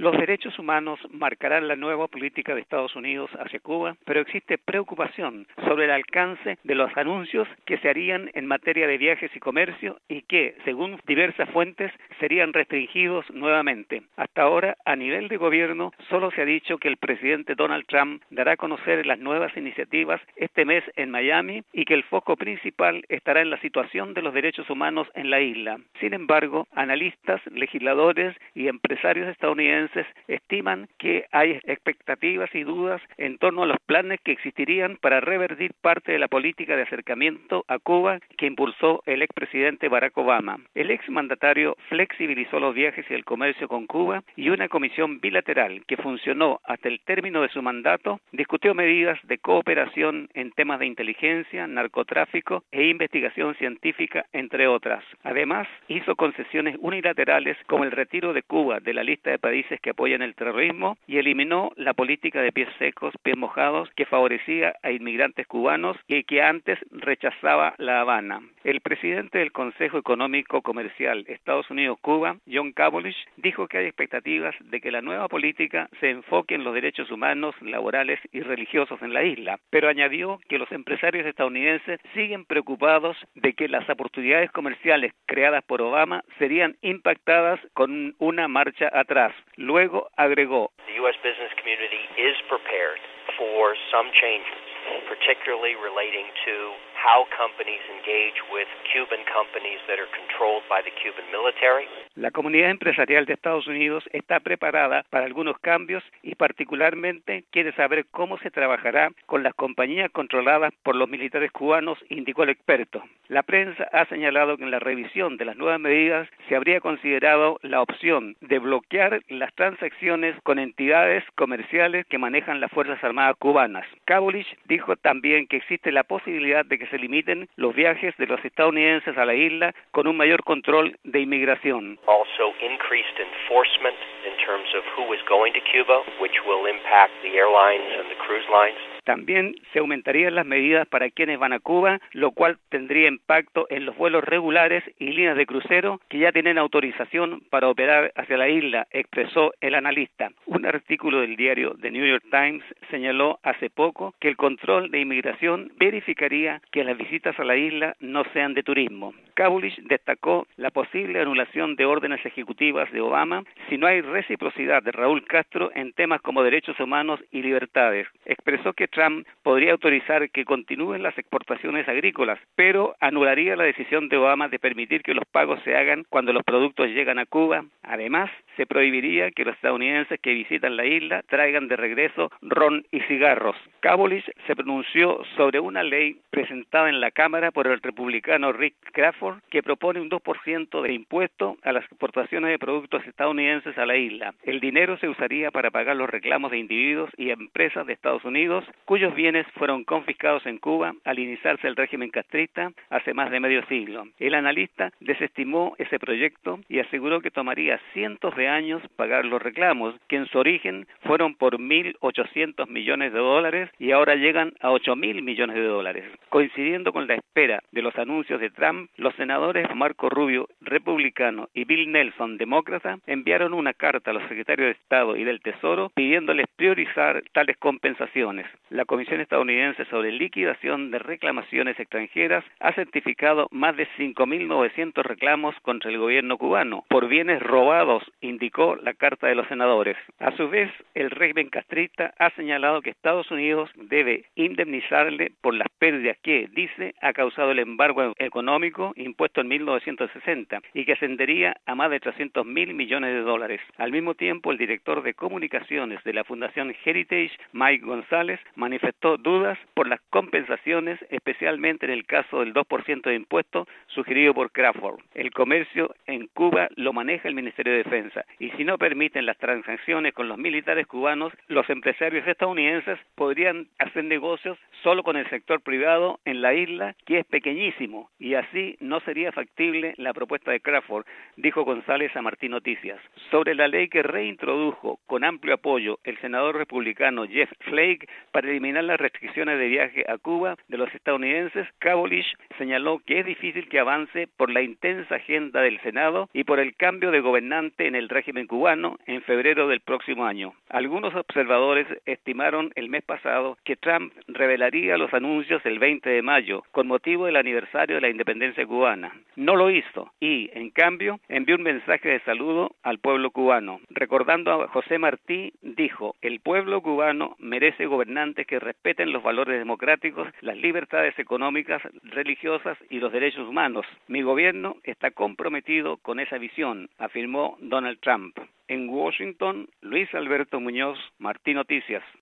Los derechos humanos marcarán la nueva política de Estados Unidos hacia Cuba, pero existe preocupación sobre el alcance de los anuncios que se harían en materia de viajes y comercio y que, según diversas fuentes, serían restringidos nuevamente. Hasta ahora, a nivel de gobierno, solo se ha dicho que el presidente Donald Trump dará a conocer las nuevas iniciativas este mes en Miami y que el foco principal estará en la situación de los derechos humanos en la isla. Sin embargo, analistas, legisladores y empresarios estadounidenses estiman que hay expectativas y dudas en torno a los planes que existirían para revertir parte de la política de acercamiento a Cuba que impulsó el expresidente Barack Obama. El exmandatario flexibilizó los viajes y el comercio con Cuba y una comisión bilateral que funcionó hasta el término de su mandato discutió medidas de cooperación en temas de inteligencia, narcotráfico e investigación científica, entre otras. Además, hizo concesiones unilaterales como el retiro de Cuba de la lista de países que apoyan el terrorismo y eliminó la política de pies secos, pies mojados que favorecía a inmigrantes cubanos y que antes rechazaba La Habana. El presidente del Consejo Económico Comercial Estados Unidos-Cuba, John Kavulich, dijo que hay expectativas de que la nueva política se enfoque en los derechos humanos, laborales y religiosos en la isla, pero añadió que los empresarios estadounidenses siguen preocupados de que las oportunidades comerciales creadas por Obama serían impactadas con una marcha atrás. Luego agregó: The U.S. business community is prepared for some changes, particularly relating to how companies engage with Cuban companies that are controlled by the Cuban military. La comunidad empresarial de Estados Unidos está preparada para algunos cambios y particularmente quiere saber cómo se trabajará con las compañías controladas por los militares cubanos, indicó el experto. La prensa ha señalado que en la revisión de las nuevas medidas se habría considerado la opción de bloquear las transacciones con entidades comerciales que manejan las Fuerzas Armadas cubanas. Kavulich dijo también que existe la posibilidad de que se limiten los viajes de los estadounidenses a la isla con un mayor control de inmigración. Also increased enforcement in terms of who is going to Cuba, which will impact the airlines and the cruise lines. También se aumentarían las medidas para quienes van a Cuba, lo cual tendría impacto en los vuelos regulares y líneas de crucero que ya tienen autorización para operar hacia la isla, expresó el analista. Un artículo del diario The New York Times señaló hace poco que el control de inmigración verificaría que las visitas a la isla no sean de turismo. Kavulich destacó la posible anulación de órdenes ejecutivas de Obama si no hay reciprocidad de Raúl Castro en temas como derechos humanos y libertades. Expresó que Trump podría autorizar que continúen las exportaciones agrícolas, pero anularía la decisión de Obama de permitir que los pagos se hagan cuando los productos llegan a Cuba. Además, se prohibiría que los estadounidenses que visitan la isla traigan de regreso ron y cigarros. Kavulich se pronunció sobre una ley presentada en la Cámara por el republicano Rick Crawford que propone un 2% de impuesto a las exportaciones de productos estadounidenses a la isla. El dinero se usaría para pagar los reclamos de individuos y empresas de Estados Unidos cuyos bienes fueron confiscados en Cuba al iniciarse el régimen castrista hace más de medio siglo. El analista desestimó ese proyecto y aseguró que tomaría cientos de años pagar los reclamos, que en su origen fueron por $1.800 millones y ahora llegan a $8.000 millones. Coincidiendo con la espera de los anuncios de Trump, los senadores Marco Rubio, republicano, y Bill Nelson, demócrata, enviaron una carta a los secretarios de Estado y del Tesoro pidiéndoles priorizar tales compensaciones. La Comisión Estadounidense sobre Liquidación de Reclamaciones Extranjeras ha certificado más de 5.900 reclamos contra el gobierno cubano por bienes robados, indicó la carta de los senadores. A su vez, el régimen castrista ha señalado que Estados Unidos debe indemnizarle por las pérdidas que, dice, ha causado el embargo económico impuesto en 1960 y que ascendería a más de $300.000 millones. Al mismo tiempo, el director de comunicaciones de la Fundación Heritage, Mike González, manifestó dudas por las compensaciones, especialmente en el caso del 2% de impuesto sugerido por Crawford. El comercio en Cuba lo maneja el Ministerio de Defensa y si no permiten las transacciones con los militares cubanos, los empresarios estadounidenses podrían hacer negocios solo con el sector privado en en la isla, que es pequeñísimo, y así no sería factible la propuesta de Crawford, dijo González a Martín Noticias. Sobre la ley que reintrodujo con amplio apoyo el senador republicano Jeff Flake para eliminar las restricciones de viaje a Cuba de los estadounidenses, Kabolich señaló que es difícil que avance por la intensa agenda del Senado y por el cambio de gobernante en el régimen cubano en febrero del próximo año. Algunos observadores estimaron el mes pasado que Trump revelaría los anuncios el 20 de mayo con motivo del aniversario de la independencia cubana. No lo hizo y, en cambio, envió un mensaje de saludo al pueblo cubano. Recordando a José Martí, dijo: el pueblo cubano merece gobernantes que respeten los valores democráticos, las libertades económicas, religiosas y los derechos humanos. Mi gobierno está comprometido con esa visión, afirmó Donald Trump. En Washington, Luis Alberto Muñoz, Martín Noticias.